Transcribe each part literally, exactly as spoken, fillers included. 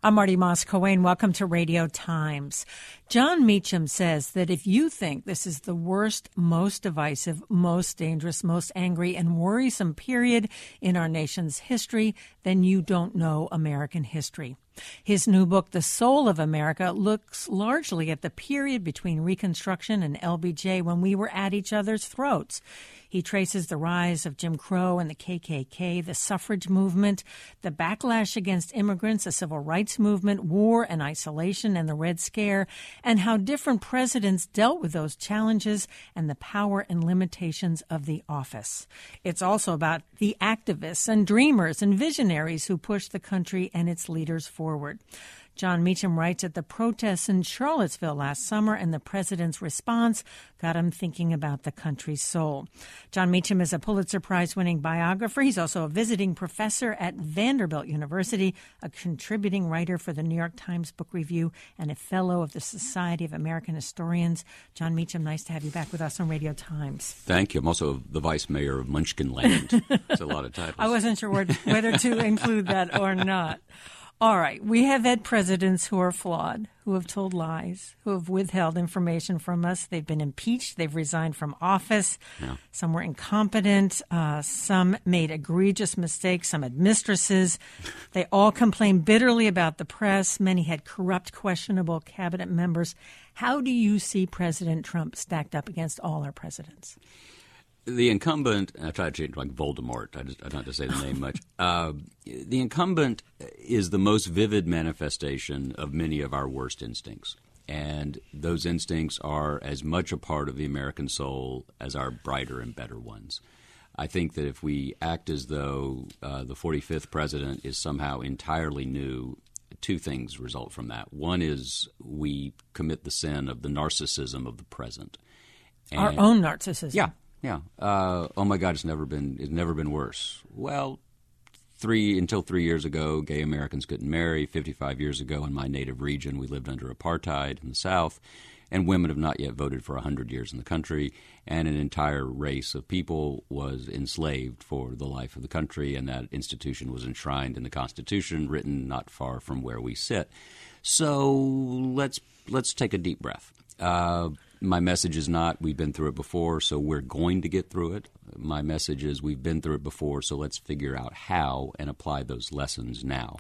I'm Marty Moss-Coane. Welcome to Radio Times. Jon Meacham says that if you think this is the worst, most divisive, most dangerous, most angry, and worrisome period in our nation's history, then you don't know American history. His new book, The Soul of America, looks largely at the period between Reconstruction and L B J when we were at each other's throats. He traces the rise of Jim Crow and the K K K, the suffrage movement, the backlash against immigrants, the civil rights movement, war and isolation, and the Red Scare, and how different presidents dealt with those challenges and the power and limitations of the office. It's also about the activists and dreamers and visionaries who pushed the country and its leaders forward. Jon Meacham writes that the protests in Charlottesville last summer and the president's response got him thinking about the country's soul. Jon Meacham is a Pulitzer Prize-winning biographer. He's also a visiting professor at Vanderbilt University, a contributing writer for the New York Times Book Review, and a fellow of the Society of American Historians. Jon Meacham, nice to have you back with us on Radio Times. Thank you. I'm also the vice mayor of Munchkinland. That's a lot of titles. I wasn't sure whether to include that or not. All right. We have had presidents who are flawed, who have told lies, who have withheld information from us. They've been impeached. They've resigned from office. Yeah. Some were incompetent. Uh, some made egregious mistakes. Some had mistresses. They all complained bitterly about the press. Many had corrupt, questionable cabinet members. How do you see President Trump stacked up against all our presidents? The incumbent, I try to change like Voldemort, I, just, I don't have to say the name much. Uh, the incumbent is the most vivid manifestation of many of our worst instincts. And those instincts are as much a part of the American soul as our brighter and better ones. I think that if we act as though uh, the forty-fifth president is somehow entirely new, two things result from that. One is we commit the sin of the narcissism of the present. And, our own narcissism. Yeah. Yeah. Uh, oh my God, it's never been it's never been worse. Well, three until three years ago, gay Americans couldn't marry. Fifty-five years ago, in my native region, we lived under apartheid in the South, and women have not yet voted for a hundred years in the country. And an entire race of people was enslaved for the life of the country, and that institution was enshrined in the Constitution, written not far from where we sit. So let's let's take a deep breath. Uh, My message is not we've been through it before, so we're going to get through it. My message is we've been through it before, so let's figure out how and apply those lessons now.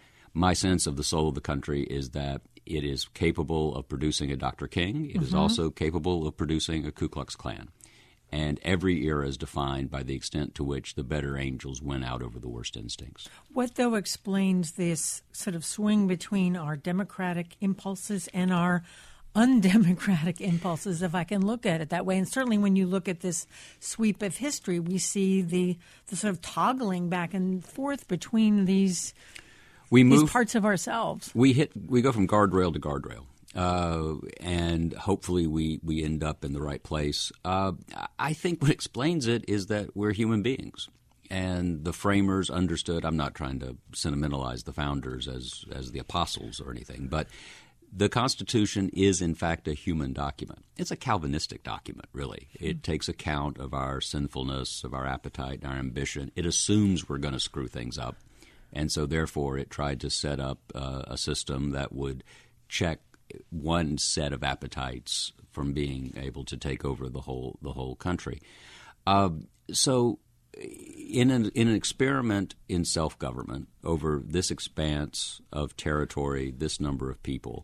My sense of the soul of the country is that it is capable of producing a Doctor King. It mm-hmm. is also capable of producing a Ku Klux Klan. And every era is defined by the extent to which the better angels win out over the worst instincts. What, though, explains this sort of swing between our democratic impulses and our undemocratic impulses, if I can look at it that way? And certainly when you look at this sweep of history, we see the, the sort of toggling back and forth between these, we move, these parts of ourselves. We hit. We go from guardrail to guardrail, uh, and hopefully we, we end up in the right place. Uh, I think what explains it is that we're human beings. And the framers understood. I'm not trying to sentimentalize the founders as, as the apostles or anything, but the Constitution is, in fact, a human document. It's a Calvinistic document, really. It takes account of our sinfulness, of our appetite, and our ambition. It assumes we're going to screw things up. And so, therefore, it tried to set up uh, a system that would check one set of appetites from being able to take over the whole the whole country. Uh, so in an, in an experiment in self-government over this expanse of territory, this number of people,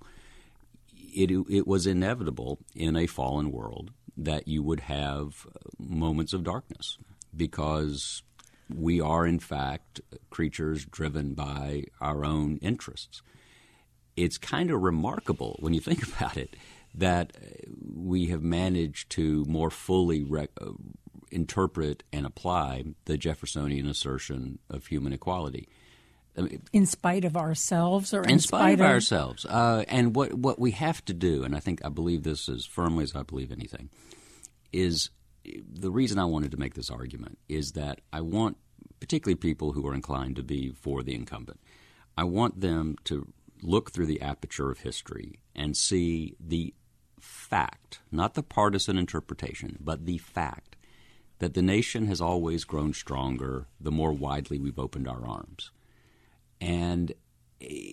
It, it was inevitable in a fallen world that you would have moments of darkness because we are, in fact, creatures driven by our own interests. It's kind of remarkable when you think about it that we have managed to more fully rec- interpret and apply the Jeffersonian assertion of human equality. I mean, in spite of ourselves, or in, in spite, spite of, of ourselves, uh, and what what we have to do, and I think I believe this as firmly as I believe anything, is the reason I wanted to make this argument is that I want, particularly people who are inclined to be for the incumbent, I want them to look through the aperture of history and see the fact, not the partisan interpretation, but the fact that the nation has always grown stronger the more widely we've opened our arms. And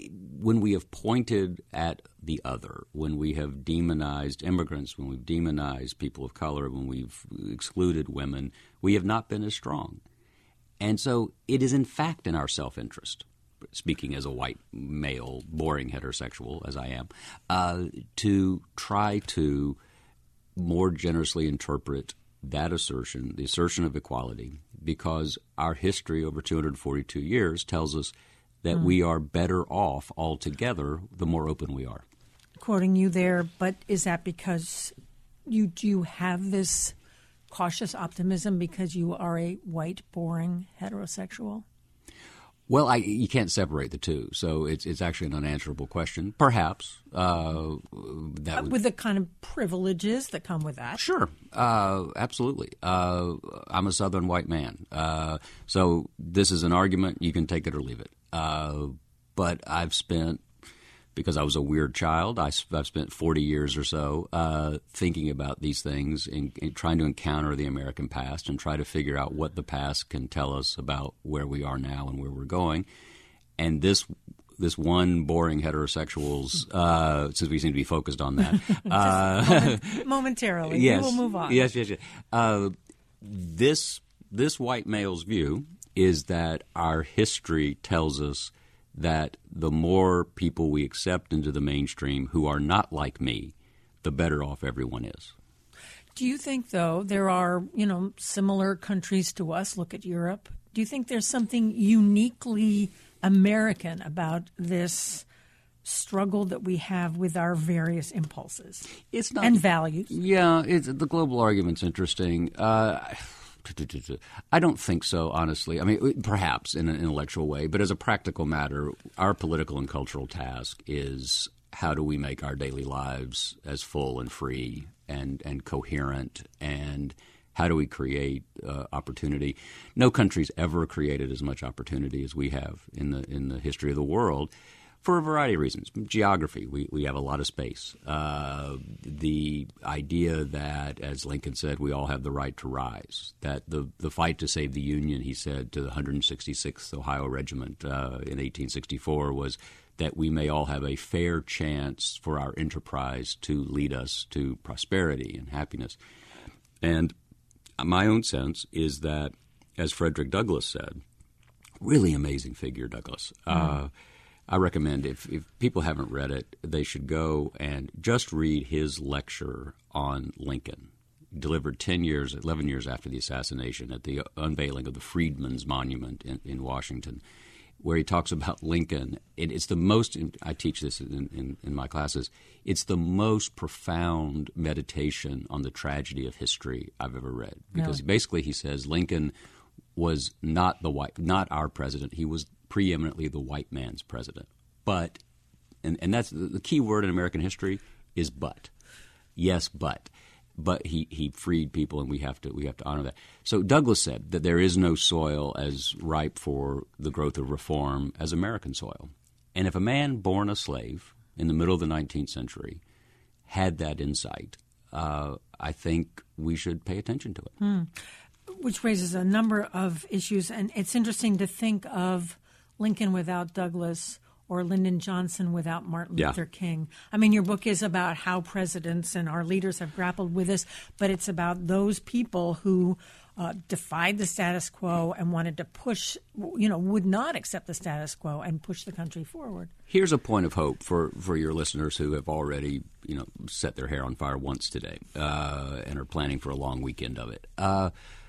when we have pointed at the other, when we have demonized immigrants, when we've demonized people of color, when we've excluded women, we have not been as strong. And so it is in fact in our self-interest, speaking as a white male, boring heterosexual as I am, uh, to try to more generously interpret that assertion, the assertion of equality, because our history over two hundred forty-two years tells us that mm. we are better off altogether the more open we are. Quoting you there, but is that because you do have this cautious optimism because you are a white, boring heterosexual? Well, I, you can't separate the two, so it's it's actually an unanswerable question. Perhaps uh, that uh, would, with the kind of privileges that come with that. Sure, uh, absolutely. Uh, I'm a Southern white man, uh, so this is an argument. You can take it or leave it. Uh, but I've spent, because I was a weird child, I, I've spent forty years or so uh, thinking about these things and, and trying to encounter the American past and try to figure out what the past can tell us about where we are now and where we're going. And this this one boring heterosexuals, uh, since we seem to be focused on that. uh, moment, momentarily. Yes, we will move on. Yes, yes, yes. Uh, this, this white male's view is that our history tells us that the more people we accept into the mainstream who are not like me, the better off everyone is. Do you think, though, there are, you know, similar countries to us? Look at Europe. Do you think there's something uniquely American about this struggle that we have with our various impulses it's not, and values? Yeah, it's, the global argument's interesting. Uh I don't think so, honestly. I mean, perhaps in an intellectual way, but as a practical matter, our political and cultural task is how do we make our daily lives as full and free and, and coherent, and how do we create uh, opportunity? No country's ever created as much opportunity as we have in the in the history of the world. For a variety of reasons. Geography, we, we have a lot of space. Uh, the idea that, as Lincoln said, we all have the right to rise, that the, the fight to save the Union, he said to the one hundred sixty-sixth Ohio Regiment uh, in eighteen sixty-four, was that we may all have a fair chance for our enterprise to lead us to prosperity and happiness. And my own sense is that, as Frederick Douglass said, really amazing figure, Douglass, mm. uh, I recommend, if, if people haven't read it, they should go and just read his lecture on Lincoln, delivered ten years, eleven years after the assassination at the unveiling of the Freedmen's Monument in, in Washington, where he talks about Lincoln. It, it's the most, I teach this in, in, in my classes, it's the most profound meditation on the tragedy of history I've ever read. Because no. basically he says Lincoln was not the white, not our president. He was preeminently the white man's president. But, and, and that's the key word in American history is but. Yes, but. But he, he freed people, and we have to we have to honor that. So Douglass said that there is no soil as ripe for the growth of reform as American soil. And if a man born a slave in the middle of the nineteenth century had that insight, uh, I think we should pay attention to it. Hmm. Which raises a number of issues, and it's interesting to think of Lincoln without Douglass or Lyndon Johnson without Martin yeah. Luther King. I mean, your book is about how presidents and our leaders have grappled with this, but it's about those people who uh, defied the status quo and wanted to push, you know, would not accept the status quo and push the country forward. Here's a point of hope for, for your listeners who have already, you know, set their hair on fire once today uh, and are planning for a long weekend of it. Uh,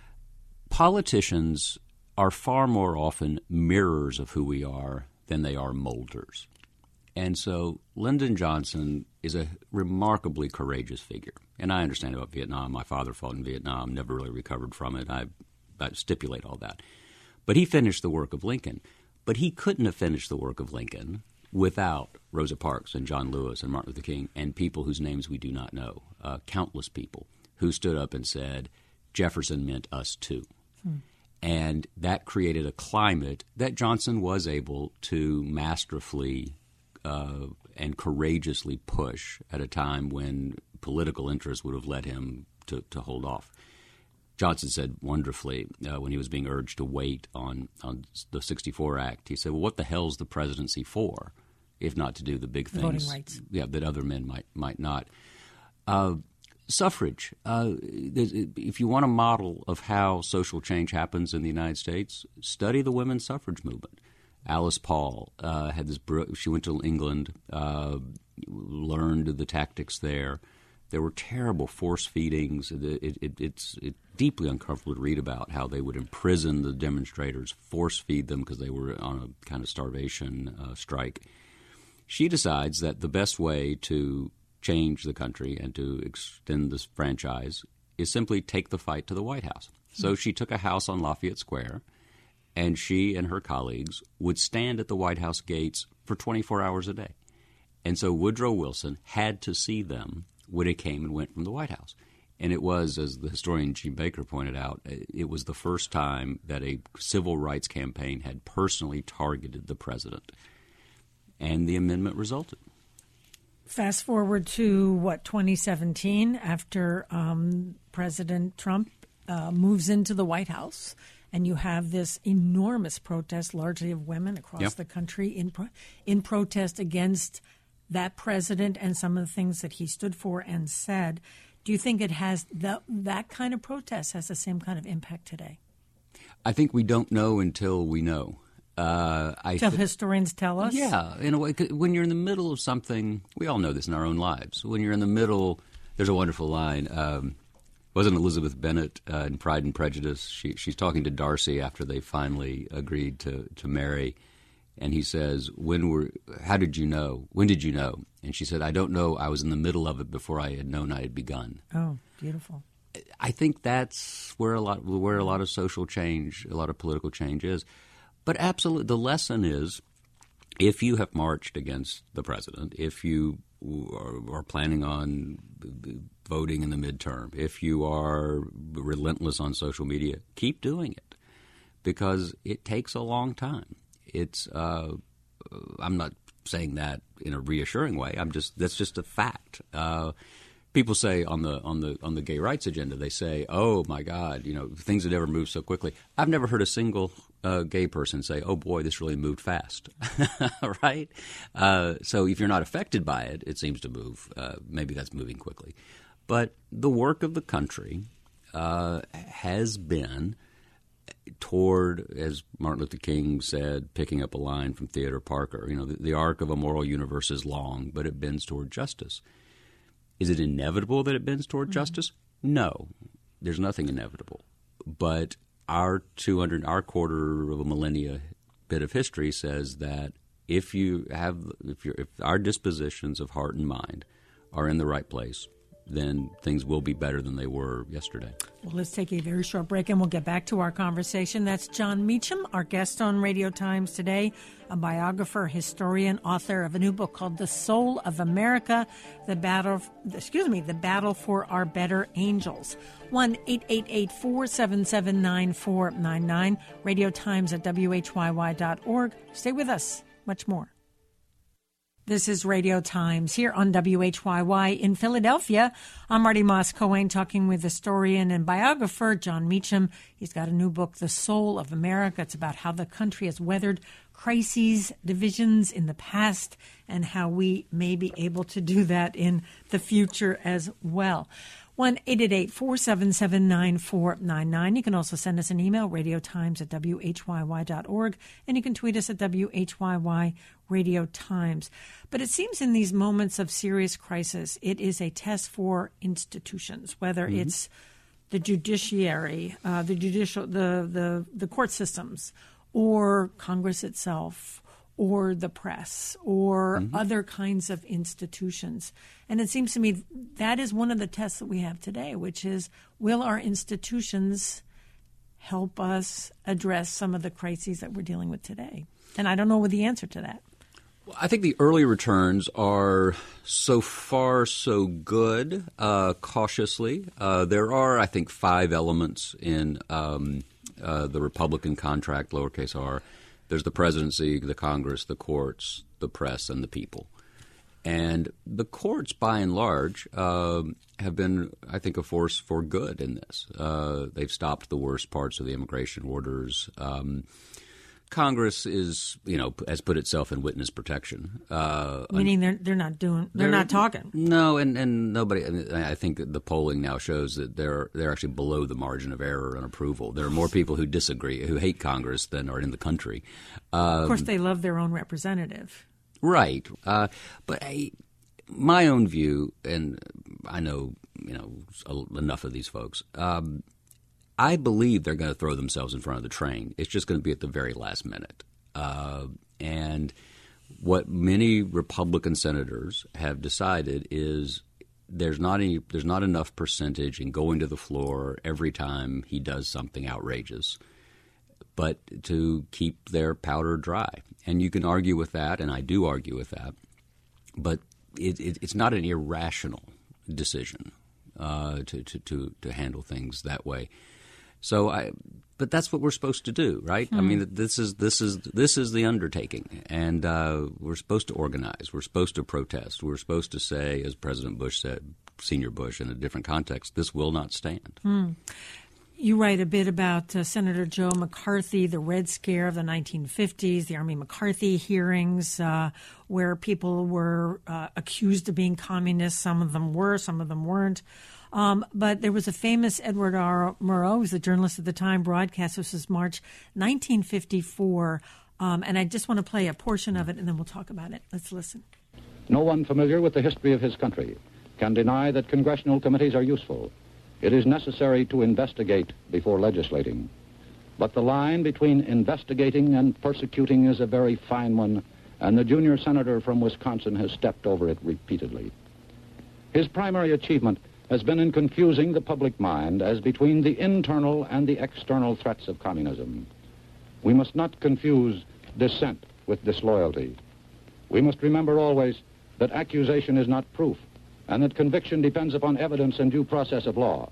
politicians are far more often mirrors of who we are than they are molders. And so Lyndon Johnson is a remarkably courageous figure. And I understand about Vietnam. My father fought in Vietnam, never really recovered from it. I, I stipulate all that. But he finished the work of Lincoln. But he couldn't have finished the work of Lincoln without Rosa Parks and John Lewis and Martin Luther King and people whose names we do not know, uh, countless people who stood up and said, Jefferson meant us too. Hmm. And that created a climate that Johnson was able to masterfully uh, and courageously push at a time when political interest would have led him to, to hold off. Johnson said wonderfully uh, when he was being urged to wait on, on the sixty-four Act, he said, well, what the hell's the presidency for? if not to do the big things. Voting rights. Yeah, that other men might might not. Uh, suffrage. Uh, if you want a model of how social change happens in the United States, study the women's suffrage movement. Alice Paul uh, had this. She went to England, uh, learned the tactics there. There were terrible force feedings. It, it, it, it's it, deeply uncomfortable to read about how they would imprison the demonstrators, force feed them because they were on a kind of starvation uh, strike. She decides that the best way to change the country and to extend this franchise is simply take the fight to the White House. Mm-hmm. So she took a house on Lafayette Square, and she and her colleagues would stand at the White House gates for twenty-four hours a day. And so Woodrow Wilson had to see them when it came and went from the White House. And it was, as the historian Gene Baker pointed out, it was the first time that a civil rights campaign had personally targeted the president. And the amendment resulted. Fast forward to, what, twenty seventeen, after um, President Trump uh, moves into the White House, and you have this enormous protest, largely of women across yep. the country, in pro- in protest against that president and some of the things that he stood for and said. Do you think it has the, that kind of protest has the same kind of impact today? I think we don't know until we know. Uh, I Until th- historians tell us? Yeah, in a way. When you're in the middle of something, we all know this in our own lives. When you're in the middle, there's a wonderful line. Um, wasn't Elizabeth Bennet uh, in Pride and Prejudice? She, she's talking to Darcy after they finally agreed to, to marry. And he says, "When were? How did you know? When did you know?" And she said, "I don't know. I was in the middle of it before I had known I had begun." Oh, beautiful. I think that's where a lot where a lot of social change, a lot of political change is. But absolutely, the lesson is, if you have marched against the president, if you are, are planning on voting in the midterm, if you are relentless on social media, keep doing it, because it takes a long time. It's uh, I'm not saying that in a reassuring way. I'm just that's just a fact. Uh, people say on the on the on the gay rights agenda, they say, "Oh my God, you know, things have never moved so quickly." I've never heard a single uh, gay person say, "Oh boy, this really moved fast," right? Uh, so if you're not affected by it, it seems to move. Uh, maybe that's moving quickly, but the work of the country uh, has been toward, as Martin Luther King said, picking up a line from Theodore Parker, you know, the, the arc of a moral universe is long, but it bends toward justice. Is it inevitable that it bends toward mm-hmm. justice? No, there's nothing inevitable. But our two hundred, our quarter of a millennia bit of history says that if you have, if you're, if our dispositions of heart and mind are in the right place, then things will be better than they were yesterday. Well, let's take a very short break and we'll get back to our conversation. That's Jon Meacham, our guest on Radio Times today, a biographer, historian, author of a new book called The Soul of America, the battle, excuse me, the battle for our better angels. one eight eight eight, four seven seven, nine four nine nine, Radio Times at W H Y Y dot org. Stay with us. Much more. This is Radio Times here on W H Y Y in Philadelphia. I'm Marty Moss-Cohen talking with historian and biographer Jon Meacham. He's got a new book, The Soul of America. It's about how the country has weathered crises, divisions in the past, and how we may be able to do that in the future as well. one eight eight eight, four seven seven, nine four nine nine. You can also send us an email, radiotimes at W H Y Y dot org, and you can tweet us at W H Y Y Radio Times. But it seems in these moments of serious crisis, it is a test for institutions, whether mm-hmm. it's the judiciary, uh, the judicial, the, the, the court systems, or Congress itself, or the press, or mm-hmm. other kinds of institutions. And it seems to me that is one of the tests that we have today, which is, will our institutions help us address some of the crises that we're dealing with today? And I don't know what the answer to that. Well, I think the early returns are so far so good, uh, cautiously. Uh, there are, I think, five elements in um, uh, the Republican contract, lowercase r. There's the presidency, the Congress, the courts, the press, and the people. And the courts, by and large, uh, have been, I think, a force for good in this. Uh, they've stopped the worst parts of the immigration orders. Um, Congress is, you know, has put itself in witness protection. Uh, Meaning they're they're not doing they're, they're not talking. No, and, and nobody. I think the polling now shows that they're they're actually below the margin of error on approval. There are more people who disagree, who hate Congress, than are in the country. Um, of course, they love their own representative. Right, uh, but I, my own view, and I know you know enough of these folks. Um, I believe they're going to throw themselves in front of the train. It's just going to be at the very last minute. Uh, and what many Republican senators have decided is there's not any, there's not enough percentage in going to the floor every time he does something outrageous, but to keep their powder dry. And you can argue with that, and I do argue with that, but it, it, it's not an irrational decision uh, to, to, to, to handle things that way. So, I, but that's what we're supposed to do, right? Hmm. I mean, this is this is this is the undertaking, and uh, we're supposed to organize. We're supposed to protest. We're supposed to say, as President Bush said, Senior Bush, in a different context, this will not stand. Hmm. You write a bit about uh, Senator Joe McCarthy, the Red Scare of the nineteen fifties, the Army McCarthy hearings, uh, where people were uh, accused of being communists. Some of them were, some of them weren't. Um, but there was a famous Edward R. Murrow, who was a journalist at the time, broadcast. This was March nineteen fifty-four. Um, and I just want to play a portion of it, and then we'll talk about it. Let's listen. No one familiar with the history of his country can deny that congressional committees are useful. It is necessary to investigate before legislating. But the line between investigating and persecuting is a very fine one, and the junior senator from Wisconsin has stepped over it repeatedly. His primary achievement has been in confusing the public mind as between the internal and the external threats of communism. We must not confuse dissent with disloyalty. We must remember always that accusation is not proof, and that conviction depends upon evidence and due process of law.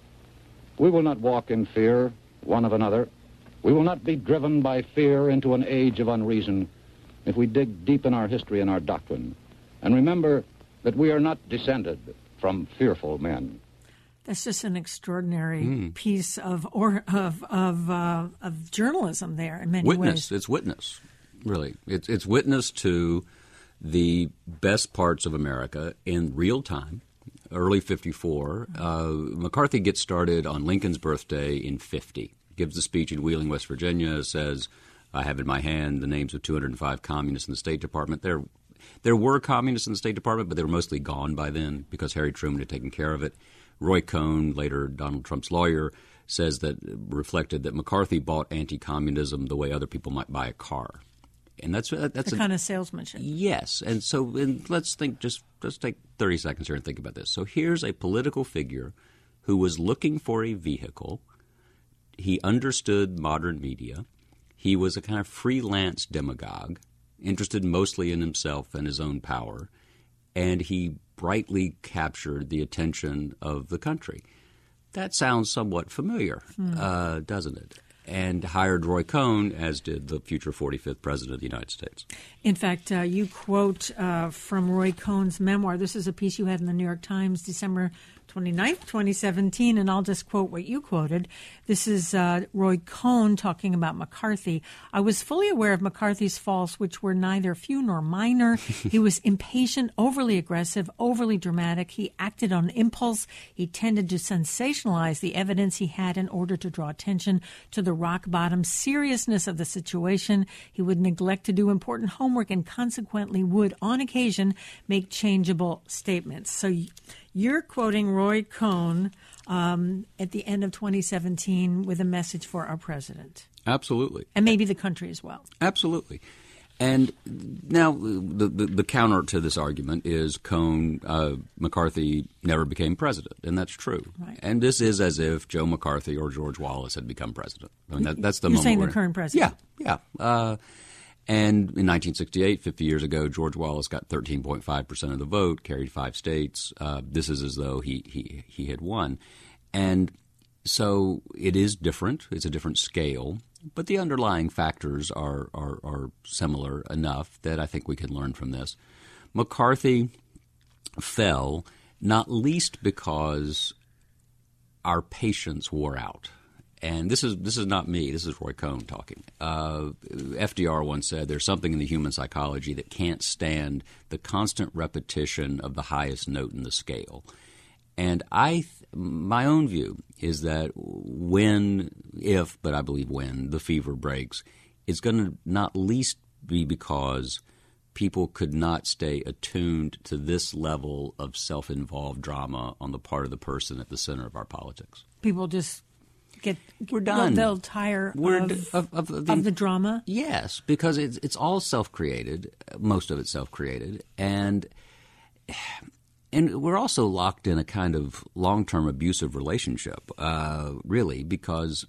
We will not walk in fear one of another. We will not be driven by fear into an age of unreason if we dig deep in our history and our doctrine, and remember that we are not descended from fearful men. That's just an extraordinary mm. piece of or of of, uh, of journalism there in many witness. ways. It's witness, really. It's it's witness to the best parts of America in real time. Early fifty-four, uh, McCarthy gets started on Lincoln's birthday in fifty. Gives a speech in Wheeling, West Virginia. Says, "I have in my hand the names of two hundred five communists in the State Department." They're There were communists in the State Department, but they were mostly gone by then because Harry Truman had taken care of it. Roy Cohn, later Donald Trump's lawyer, says that reflected that McCarthy bought anti-communism the way other people might buy a car. And that's that's the a kind of salesmanship. Yes. And so and let's think just let's take thirty seconds here and think about this. So here's a political figure who was looking for a vehicle. He understood modern media. He was a kind of freelance demagogue, interested mostly in himself and his own power, and he brightly captured the attention of the country. That sounds somewhat familiar, hmm. uh, doesn't it? And hired Roy Cohn, as did the future forty-fifth President of the United States. In fact, uh, you quote uh, from Roy Cohn's memoir. This is a piece you had in the New York Times, December twenty-ninth, twenty seventeen, and I'll just quote what you quoted. This is uh, Roy Cohn talking about McCarthy. "I was fully aware of McCarthy's faults, which were neither few nor minor. He was impatient, overly aggressive, overly dramatic. He acted on impulse. He tended to sensationalize the evidence he had in order to draw attention to the rock-bottom seriousness of the situation. He would neglect to do important homework and consequently would, on occasion, make changeable statements." So you're quoting Roy Cohn um, at the end of twenty seventeen with a message for our president. Absolutely. And maybe the country as well. Absolutely. And now the, the, the counter to this argument is Cohn, uh, McCarthy never became president, and that's true. Right. And this is as if Joe McCarthy or George Wallace had become president. I mean, that, that's the You're moment. saying we're the in. current president? Yeah, yeah. Uh, and in nineteen sixty-eight, fifty years ago, George Wallace got thirteen point five percent of the vote, carried five states. Uh, this is as though he, he, he had won. And so it is different. It's a different scale. But the underlying factors are, are, are similar enough that I think we can learn from this. McCarthy fell not least because our patience wore out. And this is this is not me. This is Roy Cohn talking. Uh, F D R once said there's something in the human psychology that can't stand the constant repetition of the highest note in the scale. And I, my own view is that when, if, but I believe when, the fever breaks, it's going to not least be because people could not stay attuned to this level of self-involved drama on the part of the person at the center of our politics. People just get we're done. They'll, they'll tire we're of, d- of, of, of, the, of the drama. Yes, because it's it's all self-created. Most of it's self-created, and and we're also locked in a kind of long-term abusive relationship, uh, really, because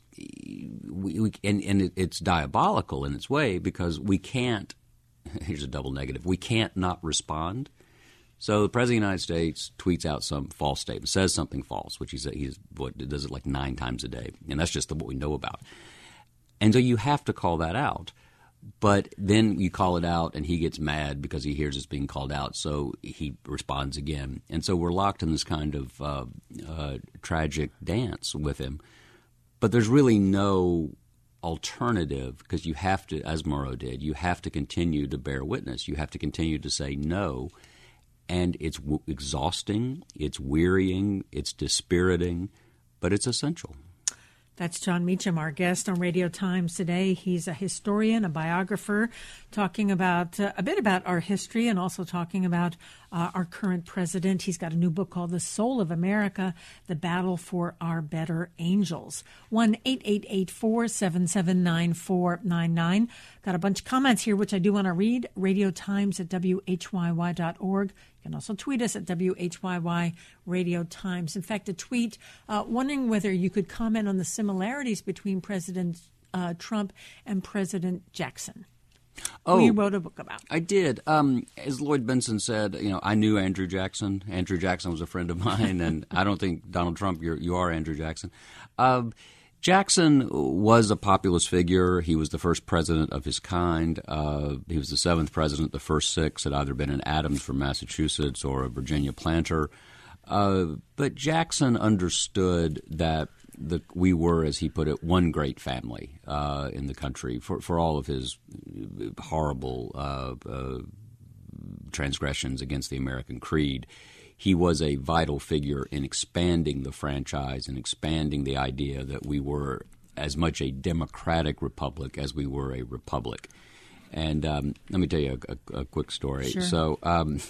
we, we and, and it, it's diabolical in its way because we can't. Here's a double negative. We can't not respond. So the President of the United States tweets out some false statement, says something false, which he's, he's what, does it like nine times a day. And that's just what we know about. And so you have to call that out. But then you call it out and he gets mad because he hears it's being called out. So he responds again. And so we're locked in this kind of uh, uh, tragic dance with him. But there's really no alternative because you have to, as Murrow did, you have to continue to bear witness. You have to continue to say no. And it's w- exhausting, it's wearying, it's dispiriting, but it's essential. That's Jon Meacham, our guest on Radio Times today. He's a historian, a biographer, talking about uh, a bit about our history and also talking about uh, our current president. He's got a new book called The Soul of America, The Battle for Our Better Angels. one eight eight eight four seven seven nine four nine nine. Got a bunch of comments here, which I do want to read. Radio Times at W H Y Y dot org. You can also tweet us at W H Y Y Radio Times. In fact, a tweet uh, wondering whether you could comment on the similarities between President uh, Trump and President Jackson. Oh, who you wrote a book about. I did. Um, as Lloyd Benson said, you know, I knew Andrew Jackson. Andrew Jackson was a friend of mine, and I don't think Donald Trump, you're, you are Andrew Jackson. Uh, Jackson was a populist figure. He was the first president of his kind. Uh, he was the seventh president. The first six had either been an Adams from Massachusetts or a Virginia planter. Uh, but Jackson understood that the, we were, as he put it, one great family uh, in the country for, for all of his horrible uh, uh, transgressions against the American creed. He was a vital figure in expanding the franchise and expanding the idea that we were as much a democratic republic as we were a republic. And um, let me tell you a, a, a quick story. Sure. So, um,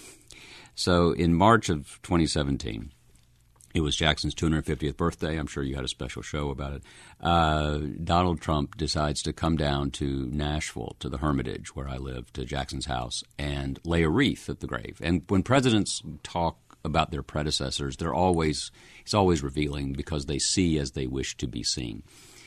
so in March of twenty seventeen, it was Jackson's two hundred fiftieth birthday. I'm sure you had a special show about it. Uh, Donald Trump decides to come down to Nashville, to the Hermitage, where I live, to Jackson's house, and lay a wreath at the grave. And when presidents talk about their predecessors, they're always it's always revealing because they see as they wish to be seen.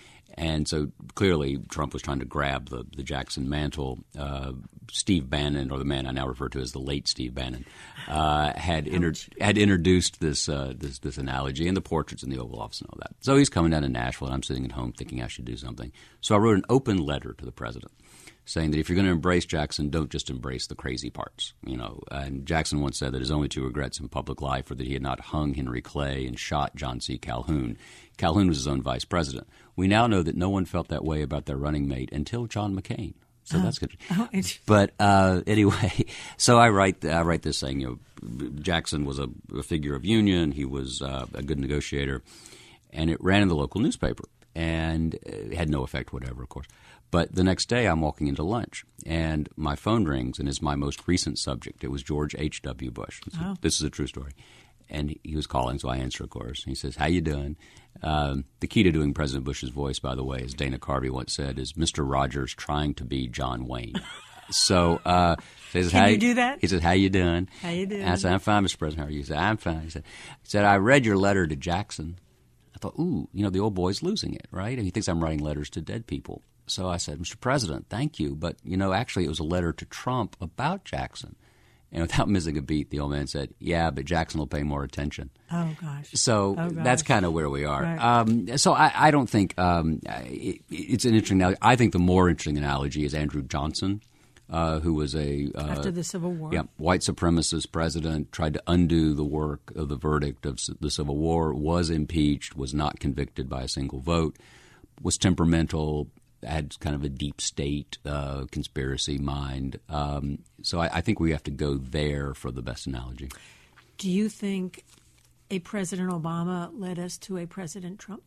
And so clearly Trump was trying to grab the, the Jackson mantle. Uh, Steve Bannon, or the man I now refer to as the late Steve Bannon, uh, had inter- had introduced this, uh, this this analogy and the portraits in the Oval Office and all that. So he's coming down to Nashville, and I'm sitting at home thinking I should do something. So I wrote an open letter to the president, saying that if you're going to embrace Jackson, don't just embrace the crazy parts. You know, and Jackson once said that his only two regrets in public life were that he had not hung Henry Clay and shot John C. Calhoun. Calhoun was his own vice president. We now know that no one felt that way about their running mate until John McCain. So oh. that's good. Oh, but uh, anyway, so I write I write this saying, you know, Jackson was a, a figure of union. He was uh, a good negotiator, and it ran in the local newspaper, and it had no effect whatever, of course. But the next day I'm walking into lunch, and my phone rings, and it's my most recent subject. It was George H W. Bush. Oh. This is a true story. And he was calling, so I answer, of course. He says, "How you doing?" Um, the key to doing President Bush's voice, by the way, as Dana Carvey once said, is Mister Rogers trying to be John Wayne. So uh, he says, Can how you do that? He says, "How you doing?" How you doing? And I said, "I'm fine, Mister President. How are you?" He said, "I'm fine." He said, he said, "I read your letter to Jackson." I thought, ooh, you know, the old boy's losing it, right? And he thinks I'm writing letters to dead people. So I said, "Mister President, thank you. But, you know, actually it was a letter to Trump about Jackson." And without missing a beat, the old man said, "Yeah, but Jackson will pay more attention." Oh, gosh. So oh, gosh. that's kind of where we are. Right. Um, so I, I don't think um, it, it's an interesting analogy. I think the more interesting analogy is Andrew Johnson, uh, who was a uh, after the Civil War, yeah, white supremacist president, tried to undo the work of the verdict of the Civil War, was impeached, was not convicted by a single vote. was temperamental, had kind of a deep state uh, conspiracy mind. Um, so I, I think we have to go there for the best analogy. Do you think a President Obama led us to a President Trump?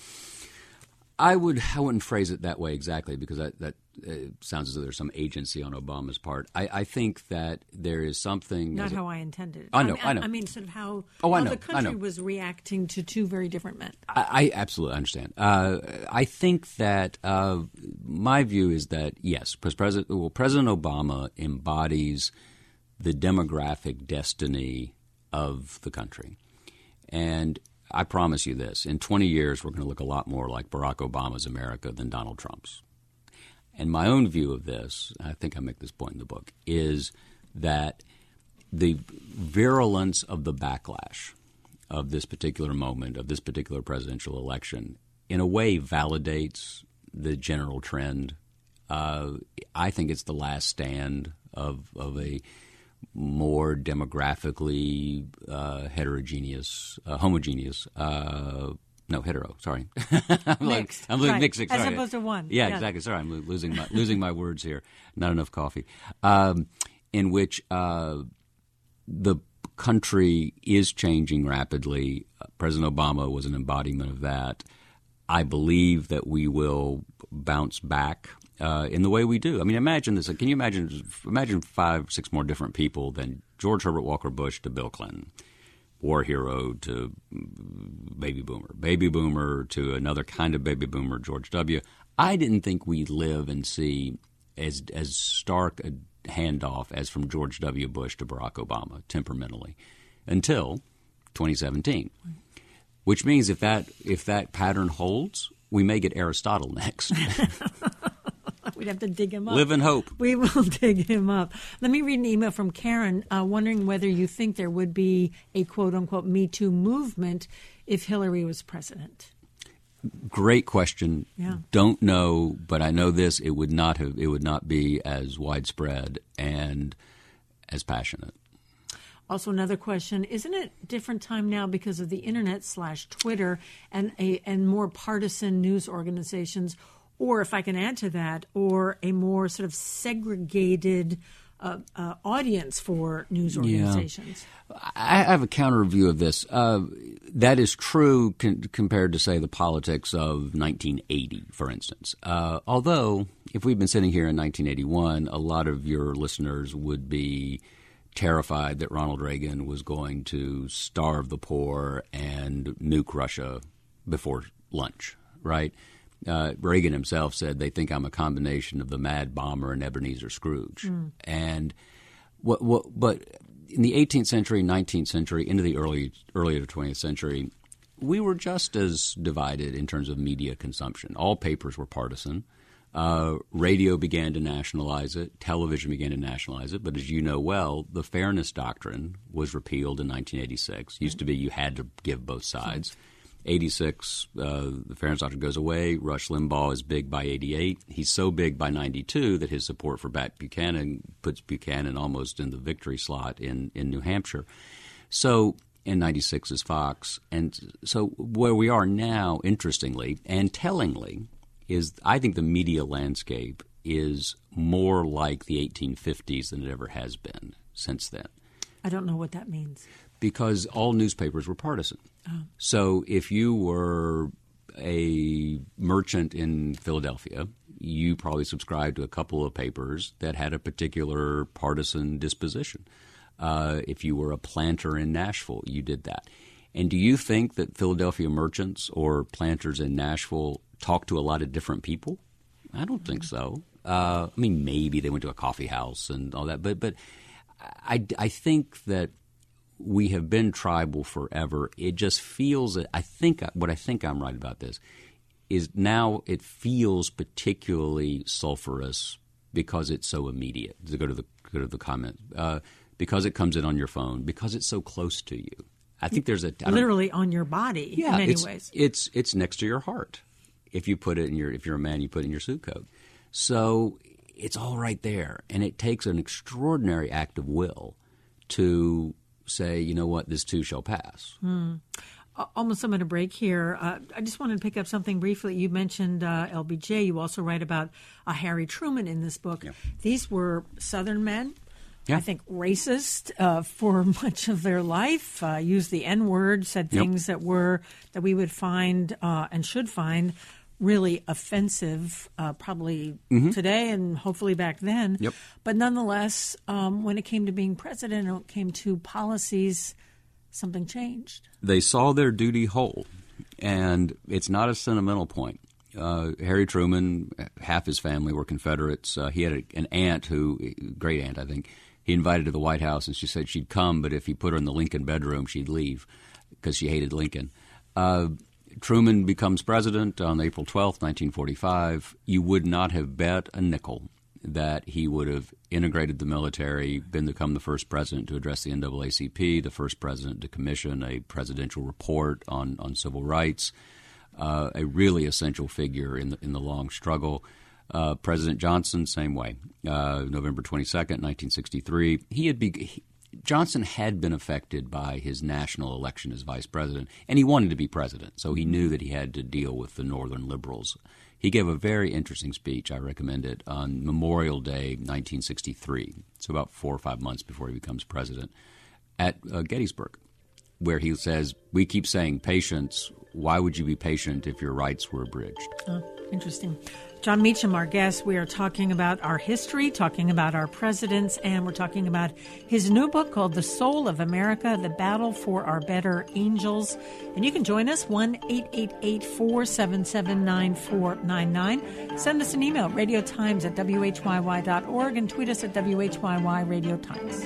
I would. I wouldn't phrase it that way exactly, because that, that uh, sounds as though there's some agency on Obama's part. I, I think that there is something. Not how I intended it. I know. I, mean, I know. I mean, sort of how, oh, I how know, the country I know. was reacting to two very different men. I, I absolutely understand. Uh, I think that uh, my view is that yes, President well, President Obama embodies the demographic destiny of the country, and I promise you this, in twenty years we're going to look a lot more like Barack Obama's America than Donald Trump's. And my own view of this, I think I make this point in the book, is that the virulence of the backlash of this particular moment, of this particular presidential election, in a way validates the general trend. Uh, I think it's the last stand of, of a more demographically uh, heterogeneous, uh, homogeneous, uh, no, hetero, sorry. I'm Mixed. Like, I'm right. mixed, sorry. As opposed to one. Yeah, yeah. exactly. Sorry, I'm losing my, losing my words here. Not enough coffee. Um, in which uh, the country is changing rapidly. Uh, President Obama was an embodiment of that. I believe that we will bounce back Uh, in the way we do. I mean, imagine this. Can you imagine imagine five, six more different people than George Herbert Walker Bush to Bill Clinton, war hero to baby boomer, baby boomer to another kind of baby boomer, George W. I didn't think we'd live and see as as stark a handoff as from George W. Bush to Barack Obama temperamentally until twenty seventeen, which means if that if that pattern holds, we may get Aristotle next. We'd have to dig him up. Live in hope. We will dig him up. Let me read an email from Karen uh, wondering whether you think there would be a quote-unquote Me Too movement if Hillary was president. Great question. Yeah. Don't know, but I know this: it would not have. It would not be as widespread and as passionate. Also, another question: isn't it a different time now because of the internet slash Twitter and a and more partisan news organizations? Or if I can add to that, or a more sort of segregated uh, uh, audience for news organizations. Yeah. I have a counter view of this. Uh, that is true con- compared to, say, the politics of nineteen eighty, for instance. Uh, although, if we'd been sitting here in nineteen eighty-one, a lot of your listeners would be terrified that Ronald Reagan was going to starve the poor and nuke Russia before lunch, right? Uh, Reagan himself said they think I'm a combination of the Mad Bomber and Ebenezer Scrooge. Mm. And what, what, but in the eighteenth century, nineteenth century, into the early early twentieth century, we were just as divided in terms of media consumption. All papers were partisan. Uh, radio began to nationalize it. Television began to nationalize it. But as you know well, the Fairness Doctrine was repealed in nineteen eighty-six. It used to be you had to give both sides. eighty-six, uh, the Fairness Doctrine goes away. Rush Limbaugh is big by eighty-eight. He's so big by ninety-two that his support for Pat Buchanan puts Buchanan almost in the victory slot in, in New Hampshire. So, in ninety-six is Fox. And so where we are now, interestingly and tellingly, is I think the media landscape is more like the eighteen fifties than it ever has been since then. I don't know what that means. Because all newspapers were partisan. Oh. So if you were a merchant in Philadelphia, you probably subscribed to a couple of papers that had a particular partisan disposition. Uh, if you were a planter in Nashville, you did that. And do you think that Philadelphia merchants or planters in Nashville talk to a lot of different people? I don't think so. Uh, I mean, maybe they went to a coffee house and all that. But, but I, I think that we have been tribal forever. It just feels that I think what I think I'm right about this is now it feels particularly sulfurous because it's so immediate. To go to the go to the comment, uh, because it comes in on your phone, because it's so close to you. I think there's a literally on your body. Yeah, in many it's, ways. It's it's next to your heart. If you put it in your if you're a man, you put it in your suit coat. So it's all right there, and it takes an extraordinary act of will to say, you know what, this too shall pass. Hmm. almost I'm going to break here. Uh, I just wanted to pick up something briefly. You mentioned uh, L B J. You also write about uh, Harry Truman in this book. Yeah. These were Southern men. Yeah. I think racist uh, for much of their life, uh, used the N-word, said things yep. that were that we would find uh, and should find really offensive, uh, probably mm-hmm. today and hopefully back then. Yep. But nonetheless, um, when it came to being president, when it came to policies, something changed. They saw their duty whole, and it's not a sentimental point. Uh, Harry Truman, half his family were Confederates. Uh, he had a, an aunt who, great aunt, I think, he invited to the White House, and she said she'd come, but if he put her in the Lincoln bedroom, she'd leave because she hated Lincoln. Uh, Truman becomes president on April twelfth, nineteen forty-five. You would not have bet a nickel that he would have integrated the military, been become the first president to address the N double A C P, the first president to commission a presidential report on, on civil rights, uh, a really essential figure in the, in the long struggle. Uh, President Johnson, same way. Uh, November twenty-second, nineteen sixty-three. He had be- he, Johnson had been affected by his national election as vice president, and he wanted to be president, so he knew that he had to deal with the Northern liberals. He gave a very interesting speech, I recommend it, on Memorial Day, nineteen sixty-three, so about four or five months before he becomes president, at uh, Gettysburg, where he says, we keep saying patience. Why would you be patient if your rights were abridged? Oh, interesting. Jon Meacham, our guest. We are talking about our history, talking about our presidents, and we're talking about his new book called The Soul of America, The Battle for Our Better Angels. And you can join us, one eight eight eight, four seven seven, nine four nine nine. Send us an email, radiotimes at w h y y dot org, and tweet us at W H Y Y Radio Times.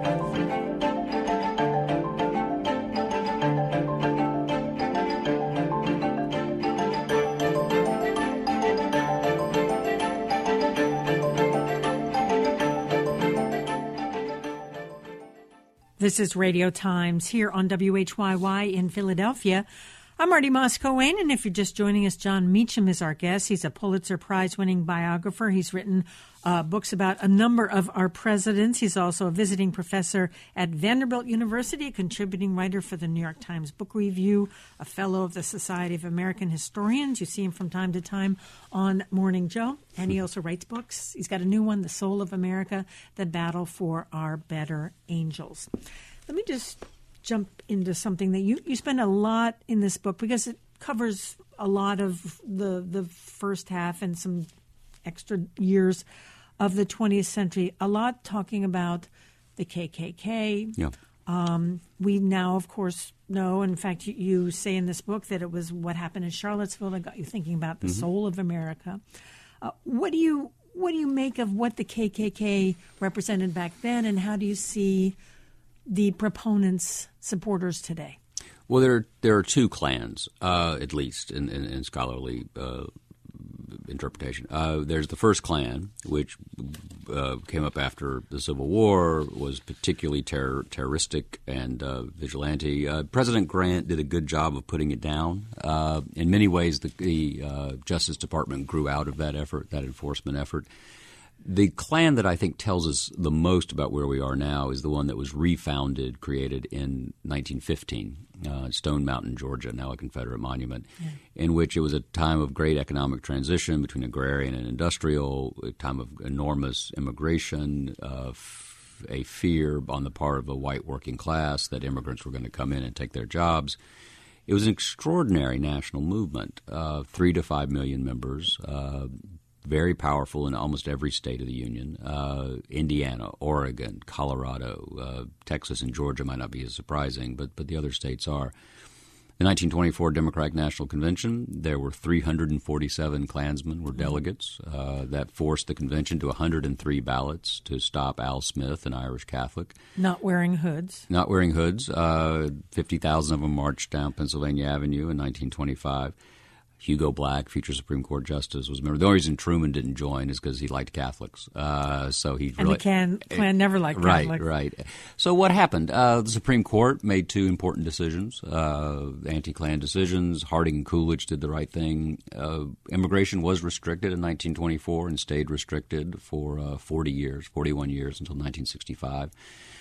This is Radio Times here on W H Y Y in Philadelphia. I'm Marty Moss-Coane, and if you're just joining us, Jon Meacham is our guest. He's a Pulitzer Prize-winning biographer. He's written uh, books about a number of our presidents. He's also a visiting professor at Vanderbilt University, a contributing writer for the New York Times Book Review, a fellow of the Society of American Historians. You see him from time to time on Morning Joe, and he also writes books. He's got a new one, The Soul of America, The Battle for Our Better Angels. Let me just jump into something that you, you spend a lot in this book because it covers a lot of the the first half and some extra years of the twentieth century, a lot talking about the K K K. Yeah. Um, we now, of course, know, in fact, you, you say in this book that it was what happened in Charlottesville that got you thinking about the mm-hmm. soul of America. Uh, what do you what do you make of what the K K K represented back then, and how do you see the proponents, supporters today? Well, there there are two clans, uh, at least in, in, in scholarly uh, interpretation. Uh, there's the first clan, which uh, came up after the Civil War, was particularly terror, terroristic and uh, vigilante. Uh, President Grant did a good job of putting it down. Uh, in many ways, the, the uh, Justice Department grew out of that effort, that enforcement effort. The clan that I think tells us the most about where we are now is the one that was refounded, created in nineteen fifteen, uh, Stone Mountain, Georgia, now a Confederate monument, yeah. in which it was a time of great economic transition between agrarian and industrial, a time of enormous immigration, uh, f- a fear on the part of the white working class that immigrants were going to come in and take their jobs. It was an extraordinary national movement, uh, three to five million members, uh, very powerful in almost every state of the Union. Uh, Indiana, Oregon, Colorado, uh, Texas, and Georgia might not be as surprising, but but the other states are. The nineteen twenty-four Democratic National Convention, there were three hundred forty-seven Klansmen were delegates. Uh, that forced the convention to one hundred three ballots to stop Al Smith, an Irish Catholic. Not wearing hoods. Not wearing hoods. Uh, fifty thousand of them marched down Pennsylvania Avenue in nineteen twenty-five. Hugo Black, future Supreme Court Justice, was a member. The only reason Truman didn't join is because he liked Catholics. Uh, so he and really, the Klan, Klan never liked right, Catholics. Right, right. So what happened? Uh, the Supreme Court made two important decisions, uh, anti-Klan decisions. Harding and Coolidge did the right thing. Uh, immigration was restricted in nineteen twenty-four and stayed restricted for uh, forty years, forty-one years until nineteen sixty-five.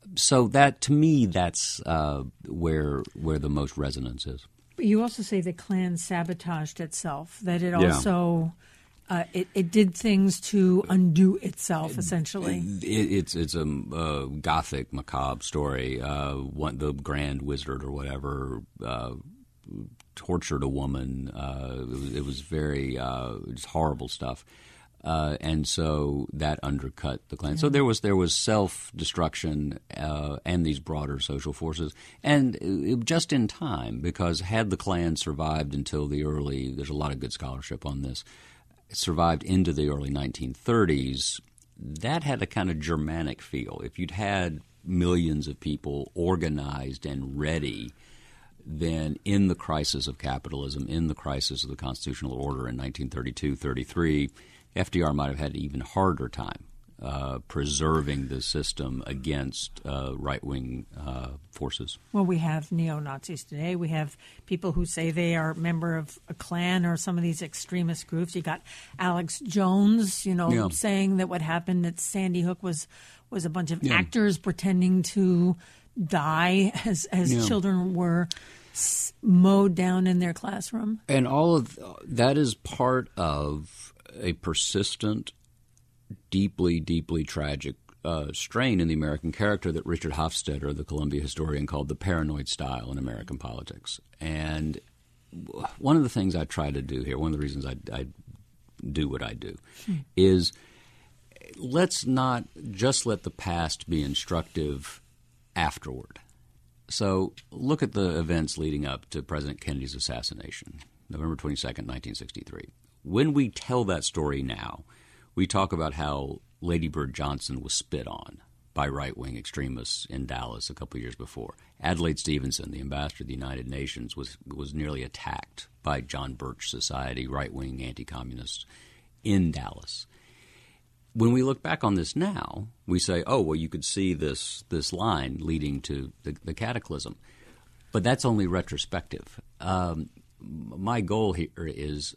So that, to me, that's uh, where where the most resonance is. You also say the Klan sabotaged itself, that it Yeah. also uh, it, it did things to undo itself, essentially. It, it's it's a uh, gothic, macabre story. Uh, one, the Grand Wizard or whatever uh, tortured a woman. Uh, it, was, it was very uh, just horrible stuff. Uh, and so that undercut the Klan. Yeah. So there was there was self-destruction uh, and these broader social forces, and it, just in time, because had the Klan survived until the early, there's a lot of good scholarship on this, survived into the early nineteen thirties, that had a kind of Germanic feel. If you'd had millions of people organized and ready, then in the crisis of capitalism, in the crisis of the constitutional order in nineteen thirty-two thirty-three, F D R might have had an even harder time uh, preserving the system against uh, right-wing uh, forces. Well, we have neo-Nazis today. We have people who say they are a member of a Klan or some of these extremist groups. You got Alex Jones, you know, Yeah. saying that what happened at Sandy Hook was was a bunch of Yeah. actors pretending to die as as Yeah. children were s- mowed down in their classroom. And all of that is part of a persistent, deeply, deeply tragic uh, strain in the American character that Richard Hofstadter, the Columbia historian, called the paranoid style in American politics. And one of the things I try to do here, one of the reasons I, I do what I do, hmm. is let's not just let the past be instructive afterward. So look at the events leading up to President Kennedy's assassination, November twenty-second, nineteen sixty-three. When we tell that story now, we talk about how Lady Bird Johnson was spit on by right-wing extremists in Dallas a couple of years before. Adelaide Stevenson, the ambassador to the United Nations, was was nearly attacked by John Birch Society, right-wing anti-communists in Dallas. When we look back on this now, we say, oh, well, you could see this this line leading to the, the cataclysm. But that's only retrospective. Um, my goal here is,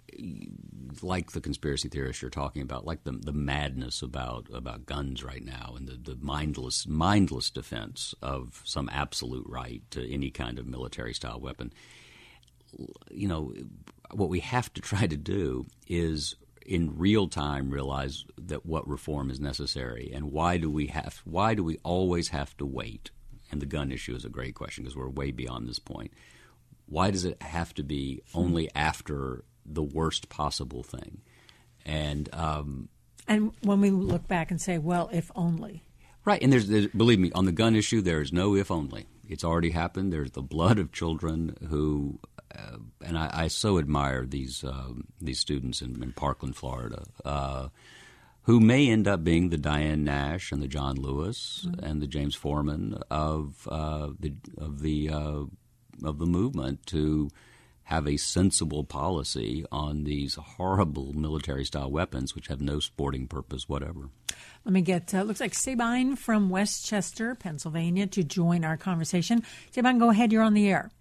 like the conspiracy theorists you're talking about, like the the madness about about guns right now and the, the mindless mindless defense of some absolute right to any kind of military-style weapon. You know, what we have to try to do is in real time realize that what reform is necessary, and why do we have why do we always have to wait? And the gun issue is a great question because we're way beyond this point. Why does it have to be only after the worst possible thing? And um, and when we look back and say, well, if only. Right. And there's, there's believe me, on the gun issue, there is no if only. It's already happened. There's the blood of children who, uh, and I, I so admire these um, these students in, in Parkland, Florida, uh, who may end up being the Diane Nash and the John Lewis mm-hmm. and the James Foreman of uh, the of the uh, of the movement to have a sensible policy on these horrible military-style weapons which have no sporting purpose whatever. Let me get, uh, looks like Sabine from Westchester, Pennsylvania, to join our conversation. Sabine, go ahead. You're on the air.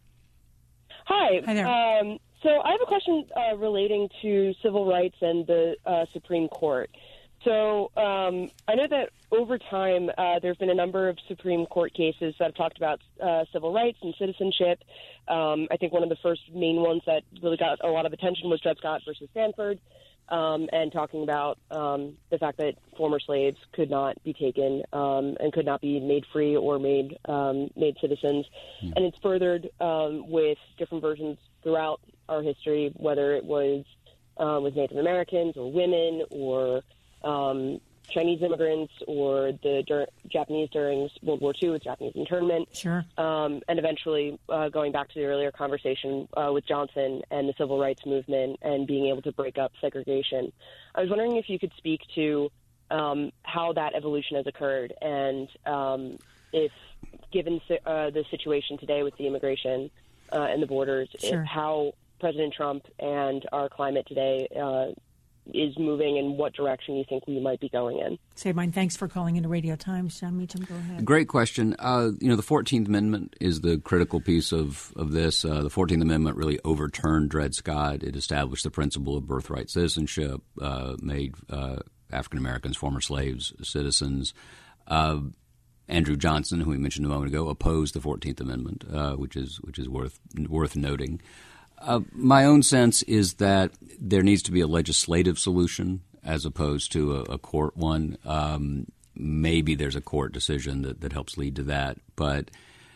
Hi. Hi there. Um, so I have a question uh, relating to civil rights and the uh, Supreme Court. So um, I know that over time uh, there have been a number of Supreme Court cases that have talked about uh, civil rights and citizenship. Um, I think one of the first main ones that really got a lot of attention was Dred Scott versus Stanford, um, and talking about um, the fact that former slaves could not be taken um, and could not be made free or made um, made citizens. Mm. And it's furthered um, with different versions throughout our history, whether it was uh, with Native Americans or women or Um, Chinese immigrants or the dur- Japanese during World War Two with Japanese internment. Sure. Um, and eventually, uh, going back to the earlier conversation uh, with Johnson and the civil rights movement and being able to break up segregation. I was wondering if you could speak to um, how that evolution has occurred and um, if, given uh, the situation today with the immigration uh, and the borders, sure. if, how President Trump and our climate today uh, is moving and what direction you think we might be going in. Sabine, thanks for calling into Radio Times. John Meacham, go ahead. Great question. Uh, you know, the fourteenth Amendment is the critical piece of, of this. Uh, the fourteenth Amendment really overturned Dred Scott. It established the principle of birthright citizenship, uh, made uh, African Americans, former slaves, citizens. Uh, Andrew Johnson, who we mentioned a moment ago, opposed the fourteenth Amendment, uh, which is which is worth worth noting. Uh, my own sense is that there needs to be a legislative solution as opposed to a, a court one. Um, maybe there's a court decision that, that helps lead to that. But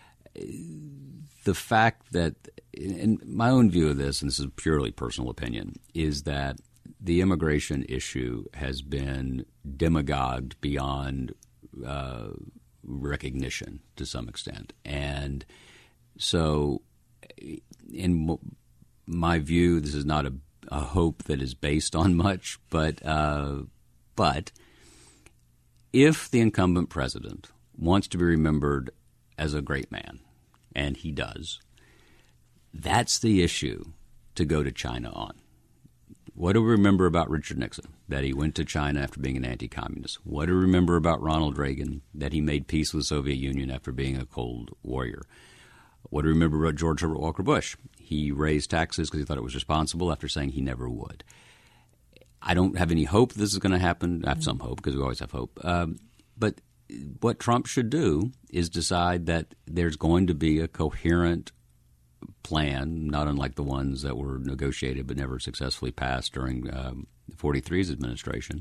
the fact that, in my own view of this, and this is a purely personal opinion, is that the immigration issue has been demagogued beyond uh, recognition to some extent. And so in my view, this is not a, a hope that is based on much, but uh, but if the incumbent president wants to be remembered as a great man, and he does, that's the issue to go to China on. What do we remember about Richard Nixon? That he went to China after being an anti-communist. What do we remember about Ronald Reagan? That he made peace with the Soviet Union after being a Cold Warrior. What do we remember about George Herbert Walker Bush? He raised taxes because he thought it was responsible after saying he never would. I don't have any hope this is going to happen. I have some hope because we always have hope. Um, but what Trump should do is decide that there's going to be a coherent plan, not unlike the ones that were negotiated but never successfully passed during um, forty-three's administration,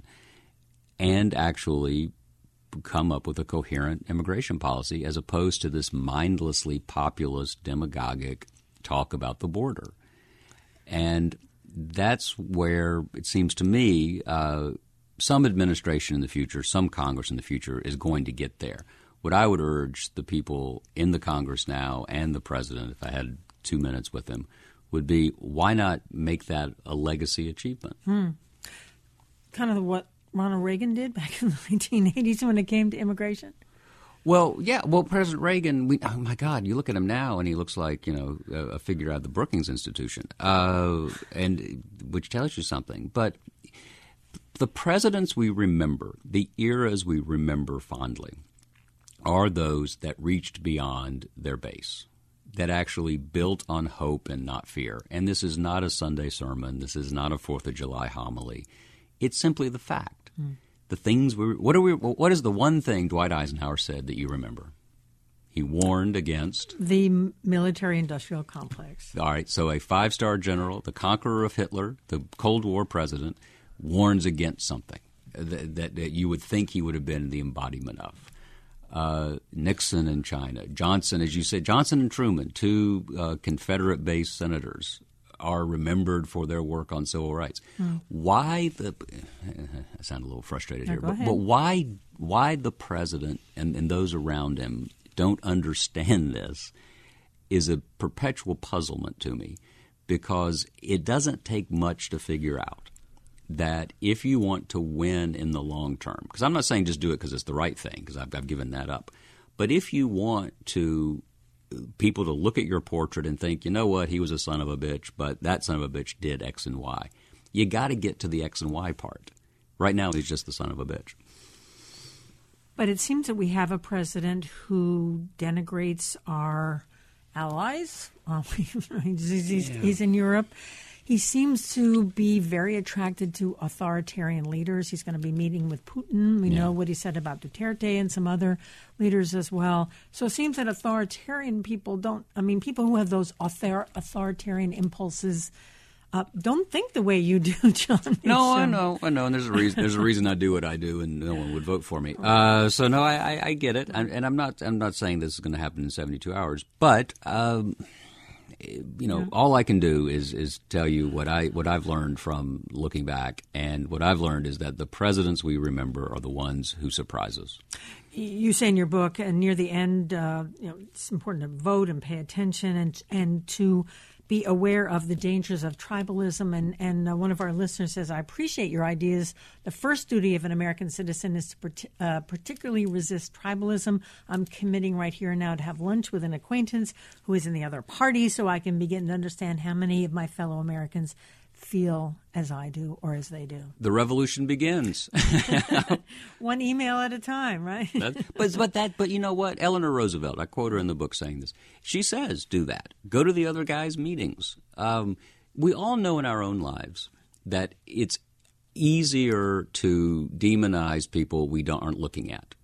and actually come up with a coherent immigration policy as opposed to this mindlessly populist, demagogic talk about the border. And that's where it seems to me uh, some administration in the future, some Congress in the future is going to get there. What I would urge the people in the Congress now and the president, if I had two minutes with them, would be why not make that a legacy achievement? Hmm. Kind of what Ronald Reagan did back in the nineteen eighties when it came to immigration? Well, yeah. Well, President Reagan, we, oh, my God, you look at him now and he looks like, you know, a, a figure out of the Brookings Institution, uh, and which tells you something. But the presidents we remember, the eras we remember fondly, are those that reached beyond their base, that actually built on hope and not fear. And this is not a Sunday sermon. This is not a Fourth of July homily. It's simply the fact. Mm. The things we what are we what is the one thing Dwight Eisenhower said that you remember? He warned against the military-industrial complex. All right, so a five-star general, the conqueror of Hitler, the Cold War president, warns against something that, that, that you would think he would have been the embodiment of. Uh, Nixon in China, Johnson, as you said, Johnson and Truman, two uh, Confederate-based senators, are remembered for their work on civil rights. Hmm. Why the – I sound a little frustrated no, here, but, but why why the president and, and those around him don't understand this is a perpetual puzzlement to me, because it doesn't take much to figure out that if you want to win in the long term, because I'm not saying just do it because it's the right thing, because I've, I've given that up, but if you want to – people to look at your portrait and think, you know what, he was a son of a bitch, but that son of a bitch did X and Y. You got to get to the X and Y part. Right now, he's just the son of a bitch. But it seems that we have a president who denigrates our allies. Well, he's, he's, yeah. he's in Europe. He seems to be very attracted to authoritarian leaders. He's going to be meeting with Putin. We yeah. know what he said about Duterte and some other leaders as well. So it seems that authoritarian people don't – I mean, people who have those author, authoritarian impulses uh, don't think the way you do, John. No, I know. I know. And there's a reason There's a reason I do what I do, and no one would vote for me. Uh, so, no, I, I, I get it. I, and I'm not I'm not saying this is going to happen in seventy-two hours. But um, – You know, yeah. all I can do is is tell you what I what I've learned from looking back, and what I've learned is that the presidents we remember are the ones who surprise us. You say in your book, and near the end, uh, you know, it's important to vote and pay attention, and and to be aware of the dangers of tribalism. And, and uh, one of our listeners says, I appreciate your ideas. The first duty of an American citizen is to part- uh, particularly resist tribalism. I'm committing right here and now to have lunch with an acquaintance who is in the other party so I can begin to understand how many of my fellow Americans feel as I do or as they do. The revolution begins. One email at a time, right? that, but but that but you know what? Eleanor Roosevelt, I quote her in the book saying this. She says, do that. Go to the other guy's meetings. Um, we all know in our own lives that it's easier to demonize people we don't, aren't looking at.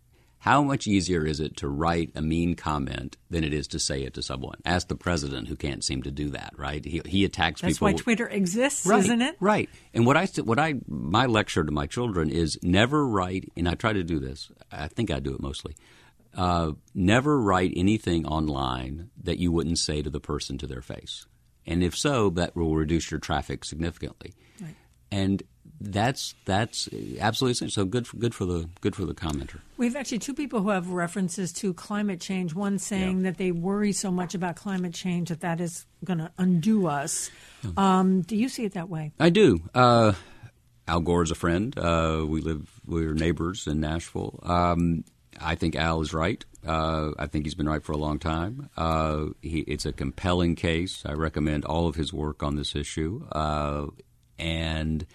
How much easier is it to write a mean comment than it is to say it to someone? Ask the president, who can't seem to do that, right? He he attacks That's people. That's why Twitter exists, right, isn't it? Right. And what I what I my lecture to my children is never write, and I try to do this. I think I do it mostly. Uh, never write anything online that you wouldn't say to the person to their face. And if so, that will reduce your traffic significantly. Right. And that's that's absolutely essential. So good for, good for the good for the commenter. We have actually two people who have references to climate change. One saying yeah. that they worry so much about climate change that that is going to undo us. Yeah. Um, do you see it that way? I do. Uh, Al Gore is a friend. Uh, we live we're neighbors in Nashville. Um, I think Al is right. Uh, I think he's been right for a long time. Uh, he, it's a compelling case. I recommend all of his work on this issue. Uh, and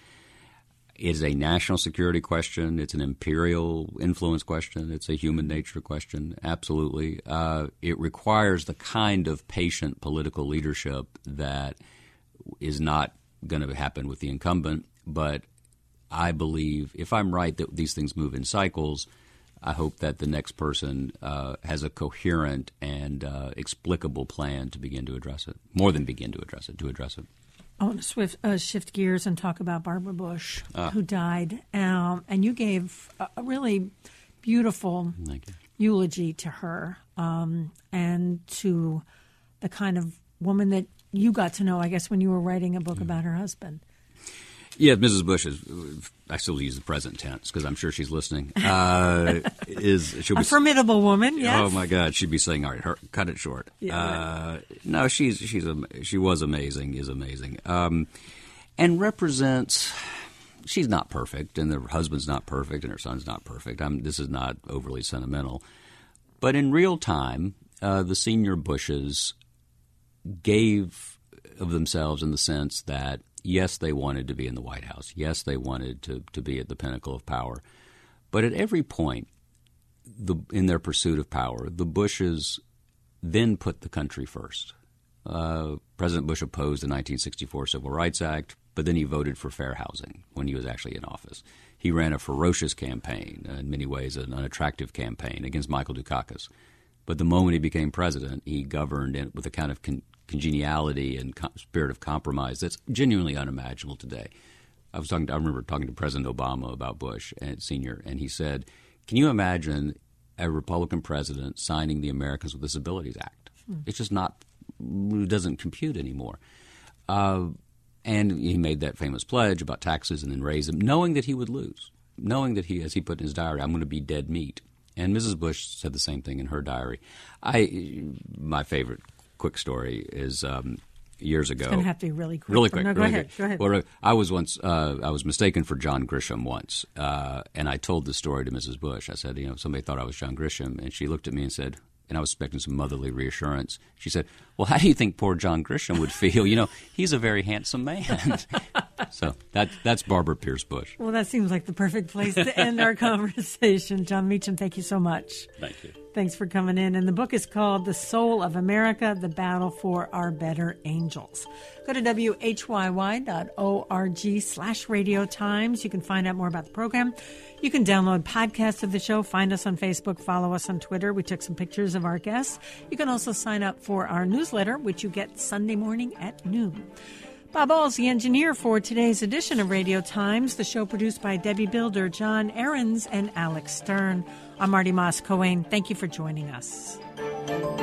it is a national security question. It's an imperial influence question. It's a human nature question. Absolutely. Uh, it requires the kind of patient political leadership that is not going to happen with the incumbent. But I believe, if I'm right, that these things move in cycles. I hope that the next person uh, has a coherent and uh, explicable plan to begin to address it, more than begin to address it, to address it. I want to swift, uh, shift gears and talk about Barbara Bush, uh, who died. Um, and you gave a, a really beautiful eulogy to her um, and to the kind of woman that you got to know, I guess, when you were writing a book mm-hmm. about her husband. Yeah, Missus Bush is. I still use the present tense because I'm sure she's listening. Uh, is she'll be a formidable woman? Yes. Oh my God, she'd be saying, "All right, her, cut it short." Yeah, uh, right. No, she's she's a, she was amazing. Is amazing, um, and represents. She's not perfect, and her husband's not perfect, and her son's not perfect. I'm, this is not overly sentimental, but in real time, uh, the senior Bushes gave of themselves in the sense that. Yes, they wanted to be in the White House. Yes, they wanted to, to be at the pinnacle of power. But at every point the, in their pursuit of power, the Bushes then put the country first. Uh, President Bush opposed the nineteen sixty-four Civil Rights Act, but then he voted for fair housing when he was actually in office. He ran a ferocious campaign, in many ways an unattractive campaign, against Michael Dukakis. But the moment he became president, he governed in, with a kind of con- congeniality and co- spirit of compromise that's genuinely unimaginable today. I was talking. To, I remember talking to President Obama about Bush and Senior, and he said, "Can you imagine a Republican president signing the Americans with Disabilities Act? Hmm. It's just not. It doesn't compute anymore." Uh, and he made that famous pledge about taxes and then raise them, knowing that he would lose, knowing that he, as he put in his diary, "I'm going to be dead meat." And Missus Bush said the same thing in her diary. I, my favorite. Quick story is um, years ago. It's going to have to be really quick. Really quick. No, go really ahead. Quick. Go ahead. Well, I was once uh, I was mistaken for John Grisham once, uh, and I told the story to Missus Bush. I said, you know, somebody thought I was John Grisham, and she looked at me and said, and I was expecting some motherly reassurance. She said, "Well, how do you think poor John Grisham would feel? You know, he's a very handsome man." So that that's Barbara Pierce Bush. Well, that seems like the perfect place to end our conversation. John Meacham, thank you so much. Thank you. Thanks for coming in. And the book is called The Soul of America, The Battle for Our Better Angels. Go to W H Y Y dot org slash Radio Times. You can find out more about the program. You can download podcasts of the show, find us on Facebook, follow us on Twitter. We took some pictures of our guests. You can also sign up for our newsletter, which you get Sunday morning at noon. Bob All's the engineer for today's edition of Radio Times, the show produced by Debbie Builder, John Ahrens, and Alex Stern. I'm Marty Moss-Cohen. Thank you for joining us.